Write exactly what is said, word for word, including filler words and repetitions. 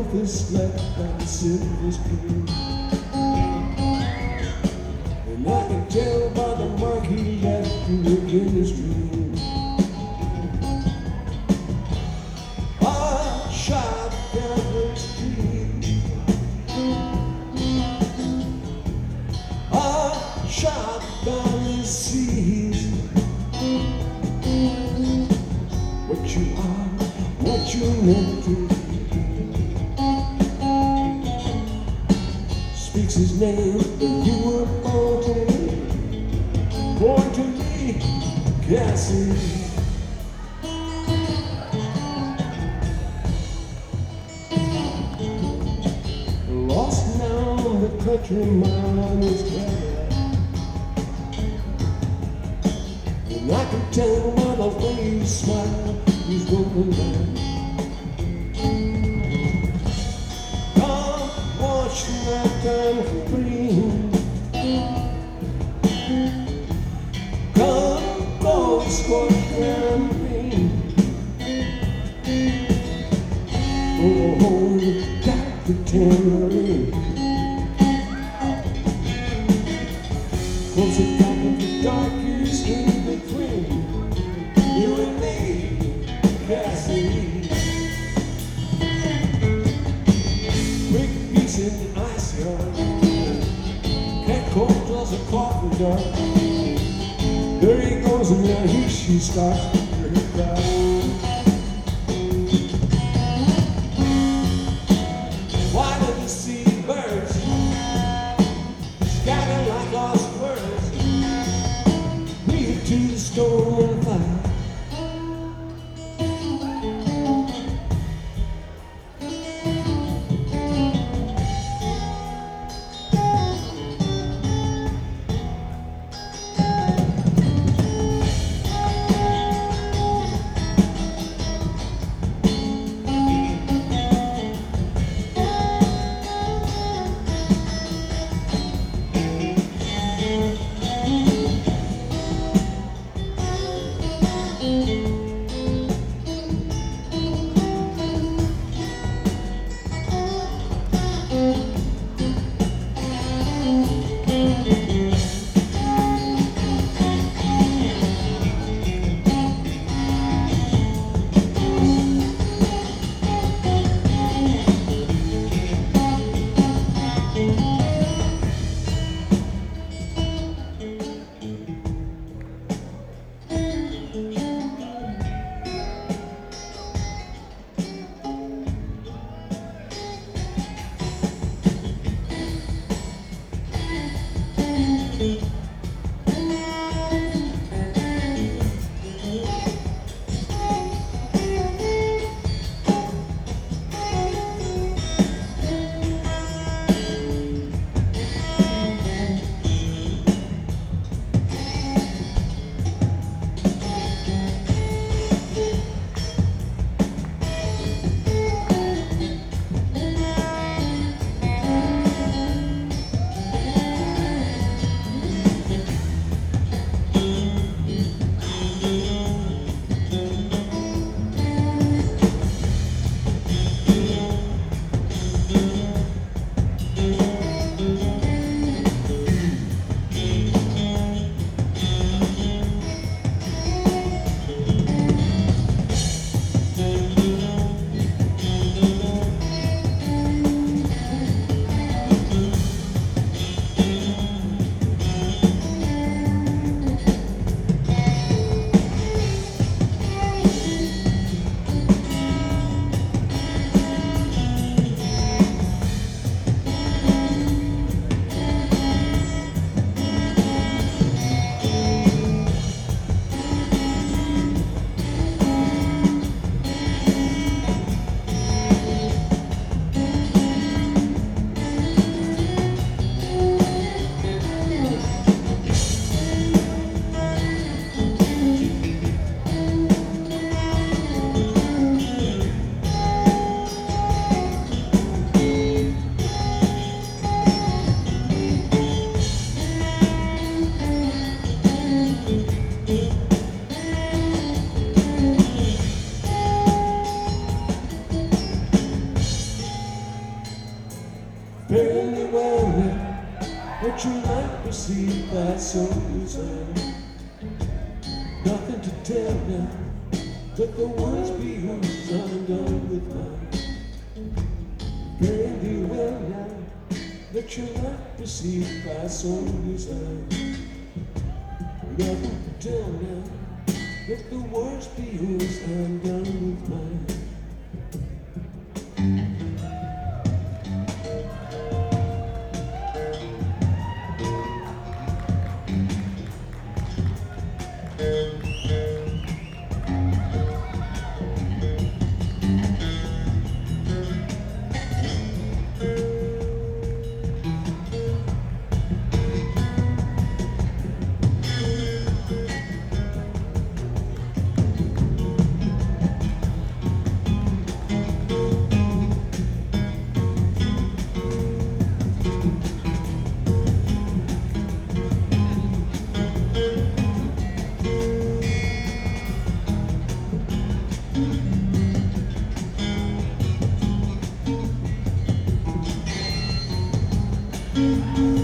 life is left by the silver screen. And I can tell by the mark he left within his dream. I shot down the street. I shot down the seas. What you are, what you meant to be. Speaks his name, and you were born to me, born to me, Cassie. Lost now, the country mine is glad. And I can tell by the way you smile, who's going down. Come watch the time green. Come go scorch and green. Oh, got the tambourine. Close the top of the dark is in between you and me, Cassie. Quick piece in the ice yard. Cat cold does a coffee jar. There he goes and now he she starts to hear her cry. Why did you see birds scatter like lost words? Lead to the storm and fire. Fairly well now, that you might perceive by soul's eye. Nothing to tell now, but the words be yours, I'm done with mine. Fairly well now, that you might perceive by soul's eye. Nothing to tell now, but the words be yours, I'm done with mine. Thank you.